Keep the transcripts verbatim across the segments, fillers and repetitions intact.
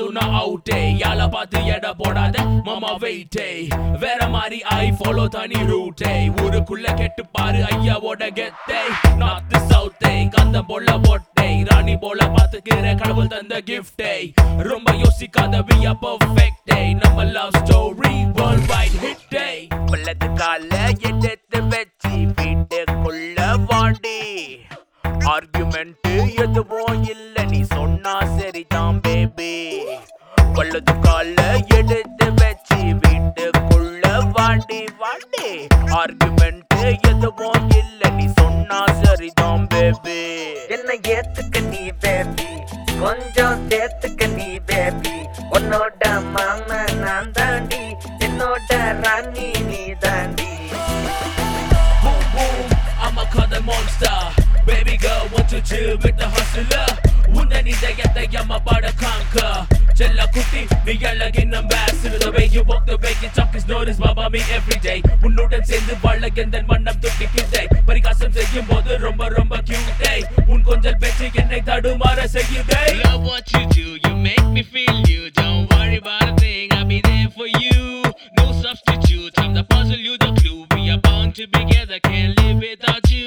அதுனா அவுட்டே யால பார்த்து எடை போடாத மாமா வெயிட்டே வேற மாதிரி ஐ ஃபாலோ தனி ரூட்டே ஊருக்குள்ள கெட்டு பாரு ஐயாவோட கெத்தே நார்த் சவுத்தே கந்தம் போல போட்டே ராணி போல பாத்துக்கிற கடவுள் தந்த கிஃப்டே ரொம்ப யோசிக்காத we are perfect day நம்ம love story worldwide hit day பல்லது கால எடுத்து வெச்சி வீட்டுக்குள்ள வாடி ஆர்குமெண்ட் எதுவும் இல்ல நீ சொன்னா சரிதான் பேபி பல்லது கால எடுத்து வெச்சி வீட்டுக்குள்ள வாடி வாடி ஆர்குமெண்ட் எதுவும் இல்ல நீ சொன்னா சரிதான் பேபி என்ன ஏத்துக்க நீ பேபி கொஞ்சம் சேர்த்துக்க நீ பேபி உன்னோட மாமா நான் தாண்டி என்னோட ராணி நீ தாண்டி Boom boom I'm a call the monster Baby girl want to chill with the hustler உன்னை நீ தயத்தை I'm about to conquer செல்ல குட்டி நீ அழகின் ambassador The way you walk the way you talk is noticed by me every day உன்னுடன் சேர்ந்து வாழ எந்தன் மனம் துடிக்குதே பரிகாசம் செய்யும் போது ரொம்ப ரொம்ப cute உன் கொஞ்சல் பேச்சு என்னை தடுமாற செய்யுதே Love what you do, you make me feel you Don't worry about a thing, I'll be there for you No substitute, I'm the puzzle, you the clue We are bound to be together, can't live without you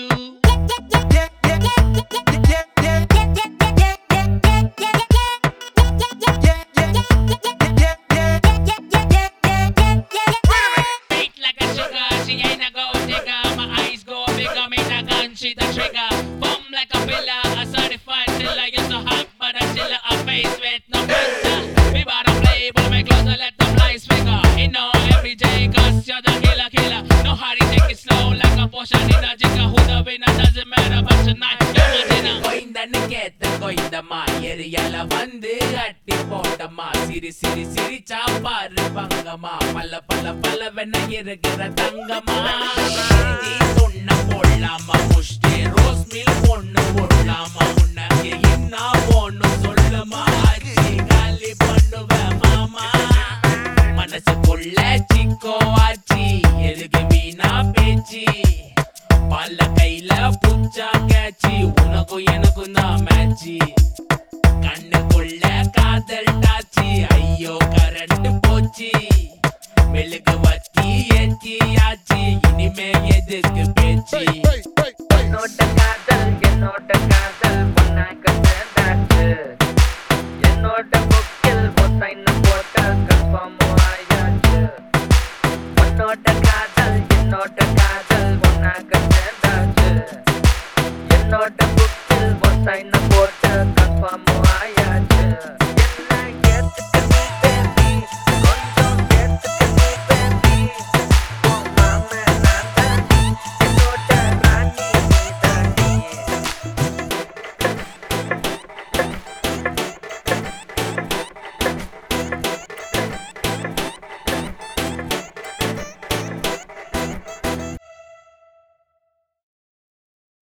She the trigger, bum like a pillar, a certified killer. You're so hot, but I chill her face with no filter. We bout to play, but my clothes and let the flies figure. You know every day, cause you're the killer, killer. No hurry, take it slow like a potion in a jigger. Who the winner doesn't matter, but tonight you're my dinner. கோயிந்தன்னு கேத்த கோயிந்தம்மா எரியல வந்து அட்டி போட்டம்மா சிரி சிரி சிரிச்சா பாரு பங்கம்மா பல்ல பல்ல பல்ல வெண்ண இருக்கிற தங்கம்மா சொன்ன போடலாமா முஷ்டி ரோஸ் மில் பொண்ணு போடலாமா உனக்கு என்ன ஒண்ணும் சொல்லுமா ஆச்சி காலி பண்ணுவேன் மாமா மனசுக்குள்ள சிக்கோ ஆச்சி எதுக்கு வீணா பேச்சு பல்ல கையில புச்சா கேச்சி உனக்கும் எனக்கும் தான் மேட்சி கண்ணுக்குள்ள காதல் டாச்சி ஐயோ கரண்ட் போச்சு மெழுகு வத்தி ஏச்சி ஆச்சி இனிமே எதுக்கு பேச்சு என்னோட காதல் என்னோட காதல் பொண்ணாக்க சேர்ந்தாச்சு என்னோட